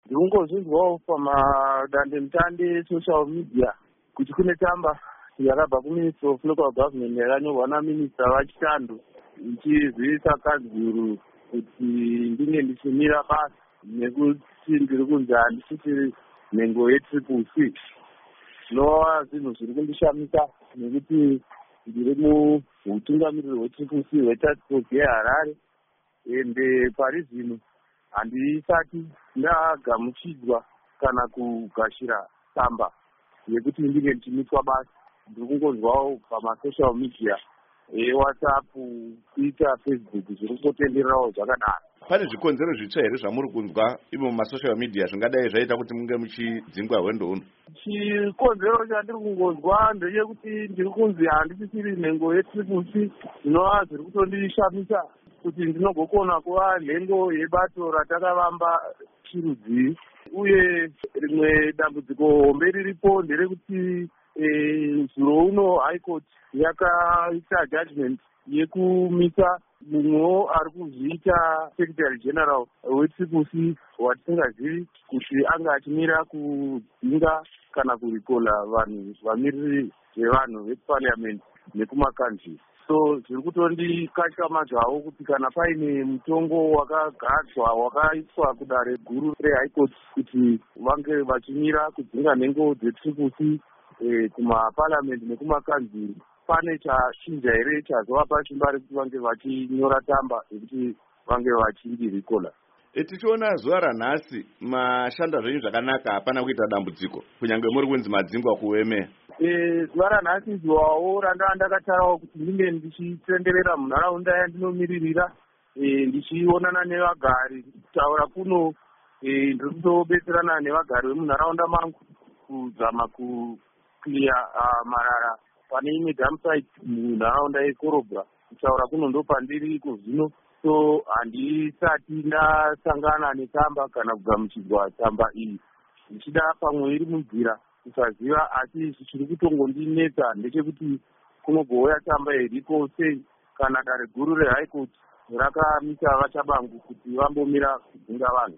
Ndikungozvizwawo pamadandemutande esocial media kuti kune tsamba yakabva kuministry of local government yakanyorwa naminista vaChitando ichizivisa Kadzuru kuti ndinge ndichimira basa nekuti ndiri kunzi handisisiri nhengo yeCCC. Zvinova zvinhu zviri kundishamisa nekuti ndiri muhutungamiriri hweCCC hwetask force yeHarare, ende pari zvino handisati ndagamuchidzwa kana kugashira tsamba yekuti ndinge ndichimiswa basa. Ndiri kungozwawo pamasocial media eWhatsApp, Twitter, Facebook zviri kungotendererawo zvakadaro. Pane zvikonzero zvitsva here zvamuri kunzwa imo mumasocial media zvingadai zvaita kuti munge muchidzingwa hwendo huno? Chikonzero chandiri kungozwa ndechekuti ndiri kunzi handisisiri nhengo yeCCC, zvinova zviri kutondishamisa kuti ndinogokona kuva nhengo yebato ratakavamba Chirudzii. Uye rimwe dambudziko hombe riripo nderekuti zuro uno High Court yakaita judgment yekumisa mumwewo ari kuzviita Secretary General weCCC watisingazivi kuti anga achimira kudzinga kana kurikola vanhu vamiriri vevanhu veparliament nekumakanzvi. So zviri kutondikatyamadzawo kuti kana paine mutongo wakagadzwa wakaiswa kudare guru reHigh Court kuti vange vachimira kudzinga nhengo dzeCCC kumaparliament nekumakanzvi, pane chachinja here chazovapa simba rekuti vange vachinyora tsamba yekuti vange vachindirikola. Tichiona zuva ranhasi mashanda zvenyu zvakanaka, hapana kuita dambudziko kunyange muri kunzi madzingwa kuwemeya. Zuva ranhasi zuvawo ndakatarawo kuti ndinge ndichitenderera munharaunda yandinomiririra, ndichionana nevagari, kutaura kuno ndiri kutobetserana nevagari vemunharaunda mangu kuzama kukliya marara pane imwe dumpsite munharaunda yeKorobra. Kutaura kuno ndo pandiri iko zvino, so handisati ndasangana netsamba kana kugamuchidzwa tsamba iyi. Ndichida pamwe iri munzira kusaziva, asi zvichiri kutongondinetsa ndechekuti kunogouya tsamba iriko sei kana dare guru reHigh Court rakamisa vachabangu kuti vambomira kudzinga vanhu.